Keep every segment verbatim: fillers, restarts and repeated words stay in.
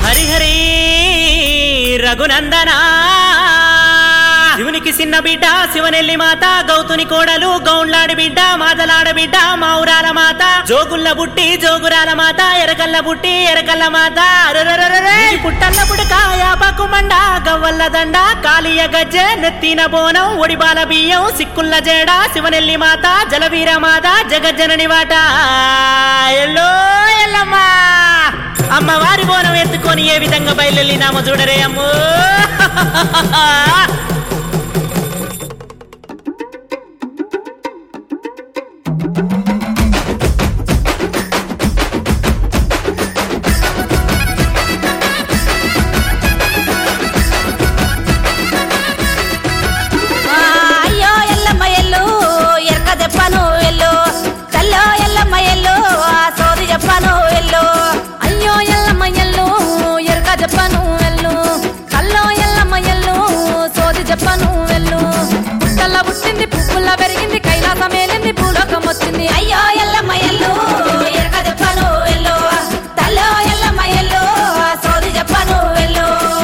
హరిహరి రఘునందనా శివునికి చిన్న బిడ్డ శివనెల్లి మాత గౌతుని కోడలు గౌండ్లాడి బిడ్డ మాదలాడ బిడ్డ మావురాల మాత జోగుల్ల బుట్టి జోగురాల మాత ఎరకల్ల బుట్టి ఎరకల్ల మాత పుట్టల్ల పుడక యాపకు మండ గవ్వల్ల దండ కాలియ గజ్జె నెత్తిన బోనం ఒడిబాల బియ్యం సిక్కుల్ల జేడ శివనెల్లి మాత జలవీర మాత జగజ్జనని వాట ఎల్లో ఎల్లమ్మా అమ్మవారి బోనం ఎత్తుకొని ఏ విధంగా బయలుదేరినామో చూడరే అమ్మో. పుట్టింది పువ్వుల్లా పెరిగింది కైలాసం ఏలింది భూలోకం వచ్చింది అయ్యో ఎల్లమ్మ ఎల్లు ఎరక చెప్పను ఎల్లు తల్లో ఎల్లమ్మ ఎల్లు సోది చెప్పను ఎల్లు.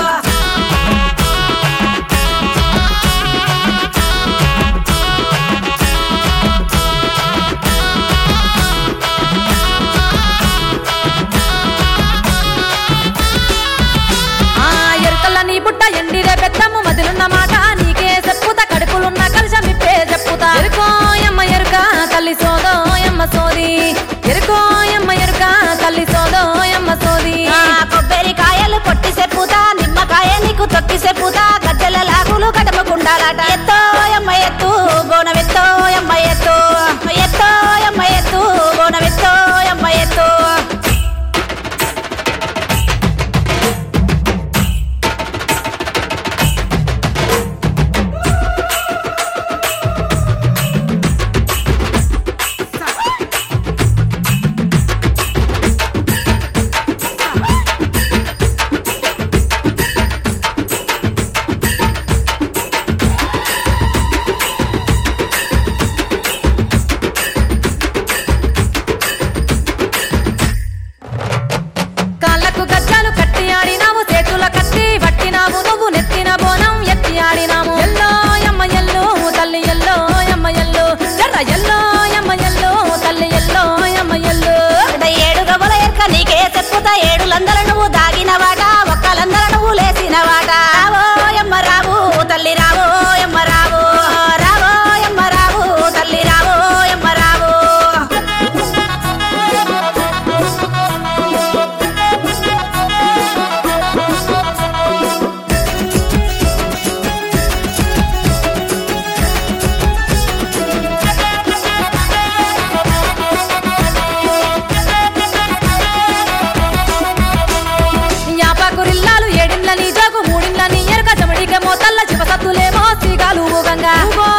ఆ ఎరుకల్ల నీ బుట్ట ఎండిరే పెద్దమ్మ మదిలున్న మాట నీకే చెప్పుతా కడుపులున్న కలిసి మిప్పే చెప్పుతా ఎరుకోయమ్మ ఎరుక తల్లి సోదోయమ్మ సోది ఎరుకోయమ్మ ఎరుక తల్లి సోదోయమ్మ సోది. కొబ్బరికాయలు కొట్టి చెప్పుతా నిమ్మకాయ నీకు తొక్కి చెప్పుతా గజ్జల లాగులు కడమకుండాలట ఎత్తోయమ్మ ఎత్తు బోనవెత్తోయమ్మ ఎత్తు ఎత్తోయమ్మ ఎత్తు బోనవెత్తోయమ్మ ఎత్తు. కాళ్ళకు గజ్జాలు కట్టి ఆడినాము చేతుల కత్తి పట్టినాము నువ్వు నెత్తిన బోనం ఎత్తి ఆడినాము ఎల్లో యమ్మ ఎల్లో తల్లి ఎల్లో యమ్మ ఎల్లో ఎర్ర ఎల్లో యమ్మ ఎల్లో తల్లి ఎల్లో యమ్మ ఎల్లో. ఏడు గబల ఎక్క నీకే చెప్పుతా ఏడులందర నువ్వు దాగిన వాట ఒక్కలందర నువ్వు లేచిన వాట రావో యమ్మ రావు తల్లి రావో యమ్మ రావు రావో యమ్మ రావు తల్లి రావో యమ్మ రావు. యాపకురిల్లాలు ఏడిండ్ల నీ జోగు మూడిండ్ల నీ ఎరుక జమడిక మోతల్ల శివసత్తులేమో శ్రీగాలు గంగా